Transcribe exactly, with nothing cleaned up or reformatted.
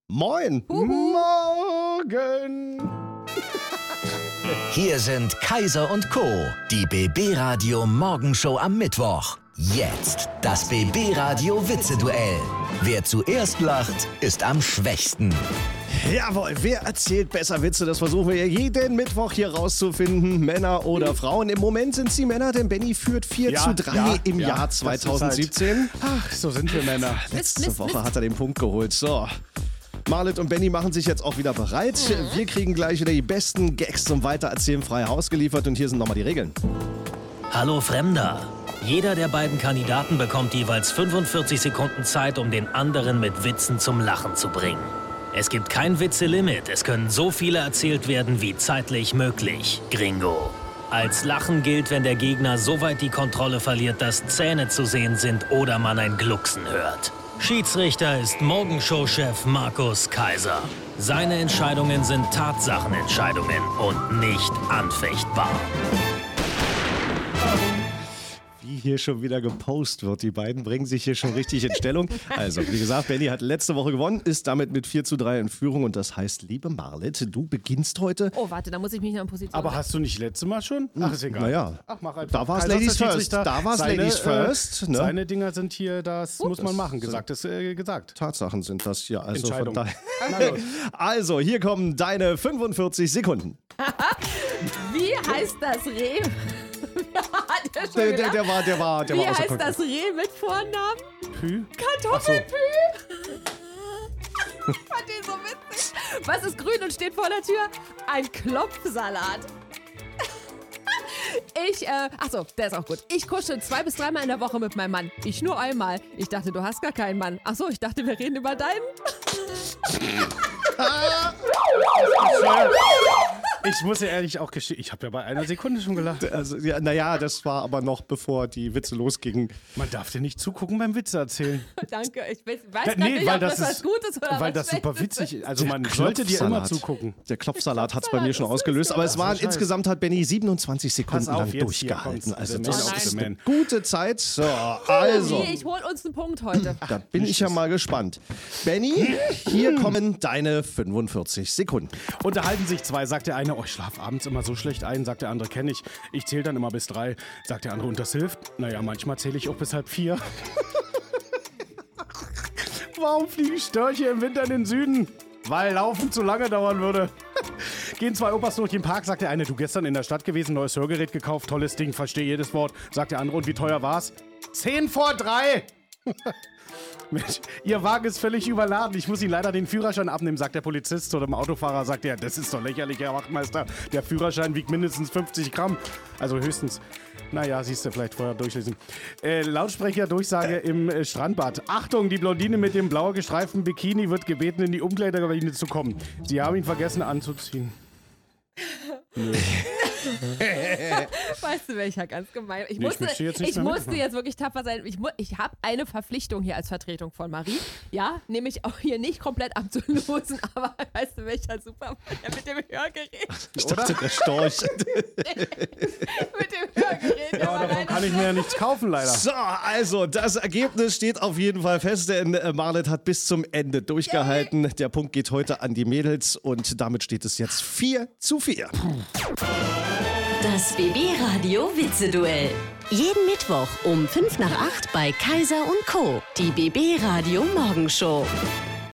Moin. Uhu. Morgen. Hier sind Kaiser und Co., die B B-Radio Morgenshow am Mittwoch. Jetzt das B B-Radio Witze-Duell. Wer zuerst lacht, ist am schwächsten. Jawohl, wer erzählt besser Witze? Das versuchen wir jeden Mittwoch hier rauszufinden. Männer oder Frauen. Im Moment sind es die Männer, denn Benny führt vier Ja, zu drei ja, im ja, Jahr das ist zwanzig siebzehn. Ach, so sind wir Männer. Letzte Mist, Woche Mist. hat er den Punkt geholt. So. Marlet und Benny machen sich jetzt auch wieder bereit. Wir kriegen gleich wieder die besten Gags zum Weitererzählen frei Haus geliefert. Und hier sind nochmal die Regeln. Hallo Fremder. Jeder der beiden Kandidaten bekommt jeweils fünfundvierzig Sekunden Zeit, um den anderen mit Witzen zum Lachen zu bringen. Es gibt kein Witzelimit. Es können so viele erzählt werden, wie zeitlich möglich. Gringo. Als Lachen gilt, wenn der Gegner so weit die Kontrolle verliert, dass Zähne zu sehen sind oder man ein Glucksen hört. Schiedsrichter ist Morgenshow-Chef Markus Kaiser. Seine Entscheidungen sind Tatsachenentscheidungen und nicht anfechtbar. Wie hier schon wieder gepostet wird. Die beiden bringen sich hier schon richtig in Stellung. Also, wie gesagt, Benny hat letzte Woche gewonnen, ist damit mit vier zu drei in Führung. Und das heißt, liebe Marlet, du beginnst heute. Oh, warte, da muss ich mich noch in Position. Aber hast du nicht letzte Mal schon? Ach, ist egal. Naja, Ach, mach einfach. da war es Kaiser ist Ladies der first. Schiedsrichter. Da war es Seine, Ladies äh, first. Ne? Seine Dinger sind hier, das muss man machen. Gesagt ist äh, gesagt. Tatsachen sind das hier. Also, von Entscheidung. daher. Na los. Also, hier kommen deine fünfundvierzig Sekunden. Wie heißt das Reh? Hat er schon Der, der, gedacht? der war, der war, der Wie war außer heißt Kontext. das Reh mit Vornamen? Pü? Kartoffelpü. Ich fand den so witzig. Was ist grün und steht vor der Tür? Ein Klopfsalat. Ich, äh, achso, der ist auch gut. Ich kuschel zwei bis dreimal in der Woche mit meinem Mann. Ich nur einmal. Ich dachte, du hast gar keinen Mann. Achso, ich dachte, wir reden über deinen. Ich muss ja ehrlich auch gestehen, ich habe ja bei einer Sekunde schon gelacht. Also, ja, naja, das war aber noch bevor die Witze losgingen. Man darf dir nicht zugucken beim Witze erzählen. Danke, ich weiß, weiß Ja, gar nee, nicht, weil ob das das was ist, Gutes oder weil was das super Schlechtes witzig ist. Also man sollte dir immer zugucken. Der Klopfsalat hat es bei mir schon Klopfsalat ist ausgelöst, süß, aber es oder? waren So scheiße. insgesamt hat Benny siebenundzwanzig Sekunden Pass auf, lang jetzt hier durchgehalten. kommt's. Also The das Man of ist the eine Man. gute Zeit. So, also, Nee, ich hol uns einen Punkt heute. da bin ich ja mal gespannt. Benny, hier kommen deine fünfundvierzig Sekunden. Unterhalten sich zwei, sagt der eine, oh, ich schlaf abends immer so schlecht ein, sagt der andere, kenne ich. Ich zähle dann immer bis drei, sagt der andere, und das hilft? Naja, manchmal zähle ich auch bis halb vier. Warum fliegen Störche im Winter in den Süden? Weil Laufen zu lange dauern würde. Gehen zwei Opas durch den Park, sagt der eine, du gestern in der Stadt gewesen, neues Hörgerät gekauft, tolles Ding, verstehe jedes Wort. Sagt der andere, und wie teuer war's? Zehn vor drei! Mensch, Ihr Wagen ist völlig überladen. Ich muss Ihnen leider den Führerschein abnehmen, sagt der Polizist zu dem Autofahrer. Sagt er, das ist doch lächerlich, Herr Wachtmeister. Der Führerschein wiegt mindestens fünfzig Gramm. Also höchstens. Naja, siehst du, vielleicht vorher durchlesen. Äh, Lautsprecherdurchsage im äh, Strandbad. Achtung, die Blondine mit dem blau gestreiften Bikini wird gebeten, in die Umkleidekabine zu kommen. Sie haben ihn vergessen anzuziehen. Nö. Weißt du, welcher ganz gemein. Ich Nee, ich musste, möchte jetzt nicht ich mehr musste mitmachen. jetzt wirklich tapfer sein. Ich, mu- ich habe eine Verpflichtung hier als Vertretung von Marie. Ja, nämlich auch hier nicht komplett abzulosen, aber weißt du, welcher super der mit dem Hörgerät. Ich dachte, der Storch. mit dem Hörgerät. der Ja, war davon leider kann ich mir ja nichts kaufen, leider. So, also das Ergebnis steht auf jeden Fall fest, denn äh, Marlet hat bis zum Ende durchgehalten. Der Punkt geht heute an die Mädels und damit steht es jetzt vier zu vier. Das B B-Radio Witze-Duell. Jeden Mittwoch um fünf nach acht bei Kaiser und Co. Die B B-Radio Morgenshow.